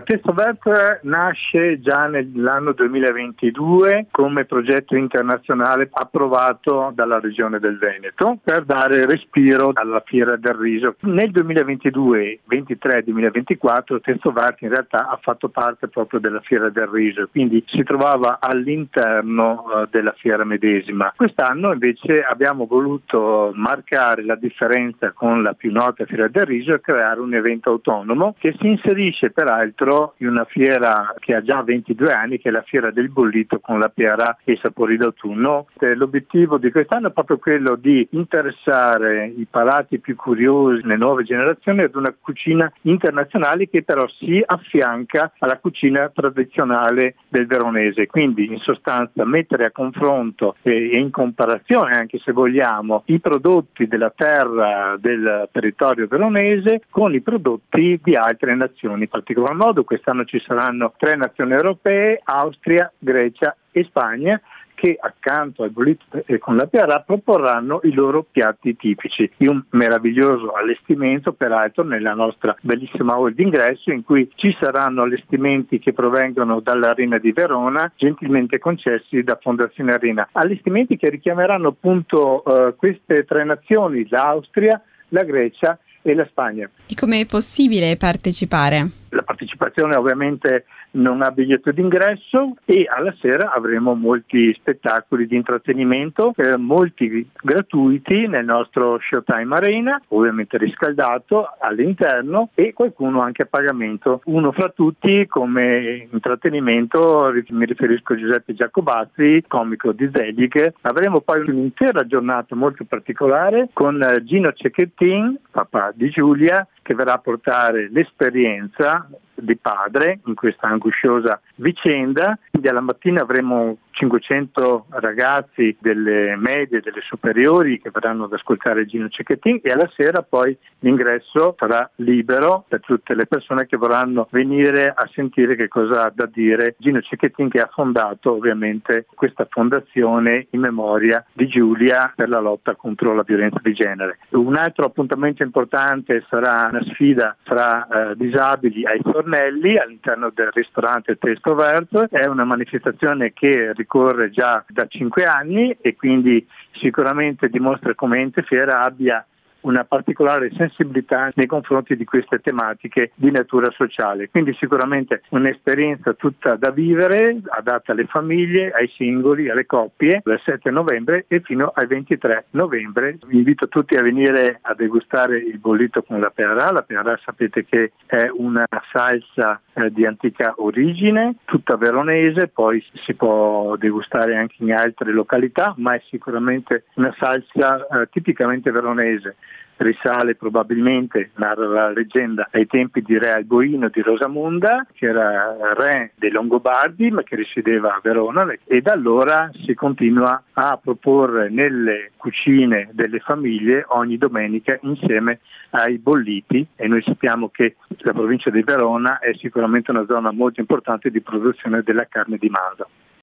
Testo Vert nasce già nell'anno 2022 come progetto internazionale approvato dalla Regione del Veneto per dare respiro alla Fiera del Riso. Nel 2022, 23 2024 Testo Vert in realtà ha fatto parte proprio della Fiera del Riso, quindi si trovava all'interno della fiera medesima. Quest'anno invece abbiamo voluto marcare la differenza con la più nota Fiera del Riso e creare un evento autonomo che si inserisce peraltro in una fiera che ha già 22 anni, che è la Fiera del Bollito con la pera e i sapori d'autunno. L'obiettivo di quest'anno è proprio quello di interessare i palati più curiosi, le nuove generazioni, ad una cucina internazionale che però si affianca alla cucina tradizionale del veronese. Quindi in sostanza mettere a confronto e in comparazione, anche se vogliamo, i prodotti della terra del territorio veronese con i prodotti di altre nazioni. In particolar modo quest'anno ci saranno 3 nazioni europee, Austria, Grecia e Spagna, che accanto al bollito e con la pera proporranno i loro piatti tipici, in un meraviglioso allestimento peraltro nella nostra bellissima hall d'ingresso, in cui ci saranno allestimenti che provengono dall'Arena di Verona, gentilmente concessi da Fondazione Arena, allestimenti che richiameranno appunto queste 3 nazioni, l'Austria, la Grecia e la Spagna. E come è possibile partecipare? La partecipazione ovviamente non ha biglietto d'ingresso e alla sera avremo molti spettacoli di intrattenimento, molti gratuiti nel nostro Showtime Arena, ovviamente riscaldato all'interno, e qualcuno anche a pagamento. Uno fra tutti come intrattenimento mi riferisco a Giuseppe Giacobazzi, comico di Zelig. Avremo poi un'intera giornata molto particolare con Gino Cecchettin, papà di Giulia, che verrà a portare l'esperienza di padre in questa angosciosa vicenda. Quindi alla mattina avremo 500 ragazzi delle medie e delle superiori che verranno ad ascoltare Gino Cecchettin, e alla sera poi l'ingresso sarà libero per tutte le persone che vorranno venire a sentire che cosa ha da dire Gino Cecchettin, che ha fondato ovviamente questa fondazione in memoria di Giulia per la lotta contro la violenza di genere. Un altro appuntamento importante sarà una sfida fra disabili ai fornelli all'interno del ristorante Testo Vert. È una manifestazione che ricorre già da 5 anni e quindi sicuramente dimostra come Ente Fiera abbia una particolare sensibilità nei confronti di queste tematiche di natura sociale. Quindi sicuramente un'esperienza tutta da vivere, adatta alle famiglie, ai singoli, alle coppie, dal 7 novembre e fino al 23 novembre. Vi invito tutti a venire a degustare il bollito con la pera. La pera sapete che è una salsa di antica origine, tutta veronese, poi si può degustare anche in altre località, ma è sicuramente una salsa tipicamente veronese. Risale probabilmente, narra la leggenda, ai tempi di Re Alboino di Rosamonda, che era re dei Longobardi ma che risiedeva a Verona, e da allora si continua a proporre nelle cucine delle famiglie ogni domenica insieme ai bolliti, e noi sappiamo che la provincia di Verona è sicuramente una zona molto importante di produzione della carne di manzo.